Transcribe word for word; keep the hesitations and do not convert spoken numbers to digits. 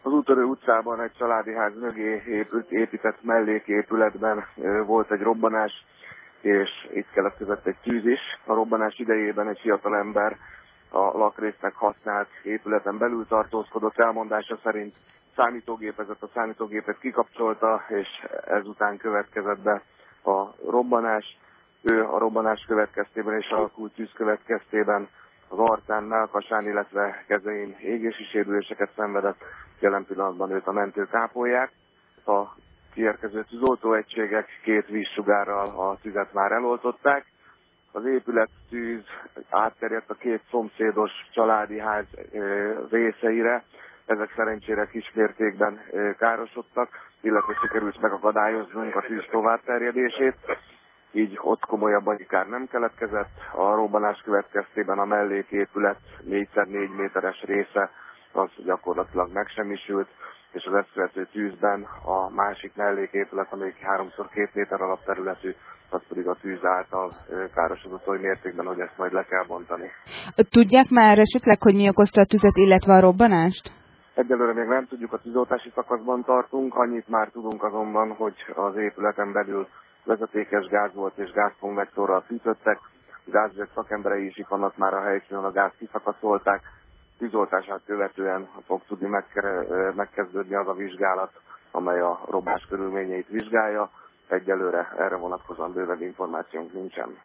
Az Úttörő utcában egy családi ház mögé épült, épített melléképületben volt egy robbanás, és itt keletkezett egy tűz is. A robbanás idejében egy fiatalember a lakrésznek használt épületen belül tartózkodott, elmondása szerint számítógépezett, a számítógépet kikapcsolta, és ezután következett be a robbanás. Ő a robbanás következtében és alakult tűz következtében az arcán, mellkasán, illetve kezein égési sérüléseket szenvedett. Jelen pillanatban őt a mentők ápolják. A kiérkező tűzoltóegységek két vízsugárral a tüzet már eloltották. Az épület tűz átterjedt a két szomszédos családi ház részeire. Ezek szerencsére kismértékben károsodtak, illetve sikerült megakadályoznunk a tűz továbbterjedését. Így ott komolyabb anyikár nem keletkezett. A robbanás következtében a melléképület négy szer négy méteres része az gyakorlatilag megsemmisült, és az ezt követő tűzben a másik melléképület, amelyik három szer két méter alapterületű, az pedig a tűz által károsodott oly mértékben, hogy ezt majd le kell bontani. Tudják már esetleg, hogy mi okozta a tüzet, illetve a robbanást? Egyelőre még nem tudjuk, a tűzoltási szakaszban tartunk, annyit már tudunk azonban, hogy az épületen belül vezetékes gáz volt és gázkonvektorral fűtöttek. Gázügyek szakemberei is itt vannak már a helyszínen, a gáz kiszakaszolták. Tűzoltását követően fog tudni megkezdődni az a vizsgálat, amely a robbás körülményeit vizsgálja. Egyelőre erre vonatkozóan bővebb információnk nincsen.